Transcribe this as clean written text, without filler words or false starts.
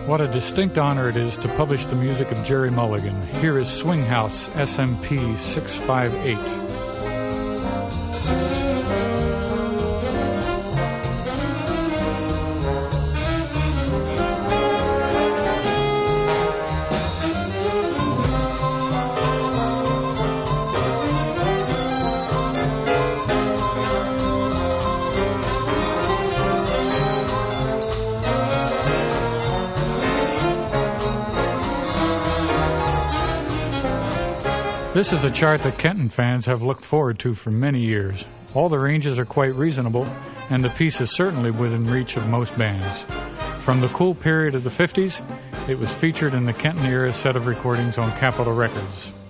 What a distinct honor it is to publish the music of Gerry Mulligan. Here is Swing House SMP 658. This is a chart that Kenton fans have looked forward to for many years. All the ranges are quite reasonable, and the piece is certainly within reach of most bands. From the cool period of the 50s, it was featured in the Kenton era set of recordings on Capitol Records.